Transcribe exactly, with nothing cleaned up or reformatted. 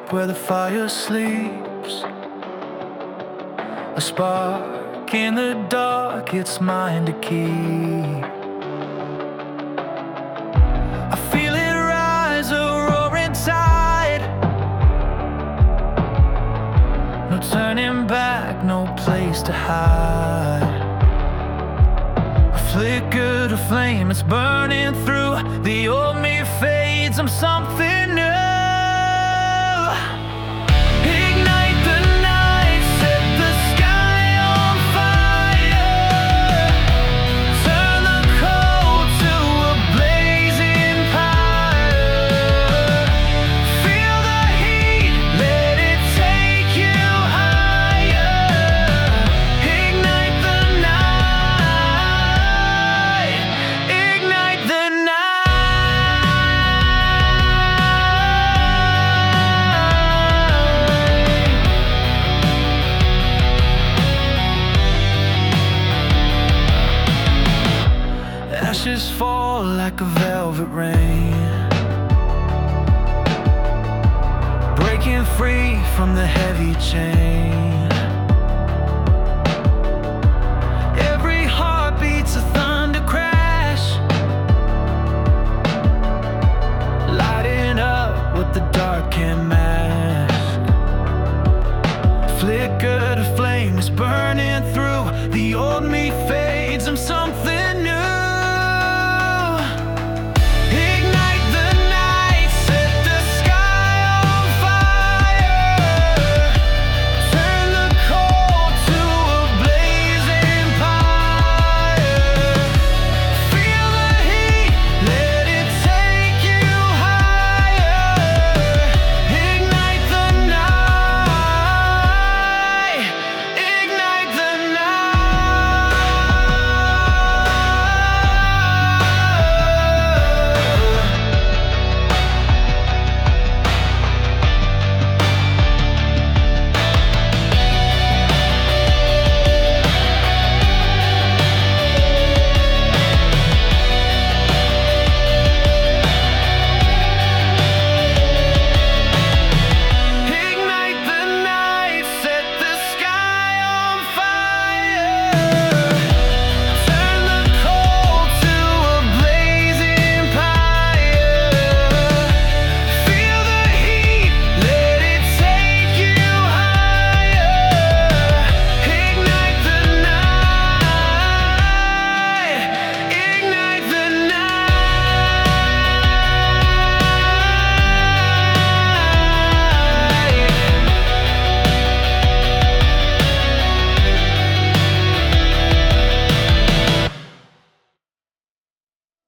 where the fire sleeps. A spark in the dark, it's mine to keep. I feel it rise, a roaring tide. No turning back, no place to hide. A flicker to flame, it's burning through. The old me fades, I'm something new. Ashes fall like a velvet rain, breaking free from the heavy chain.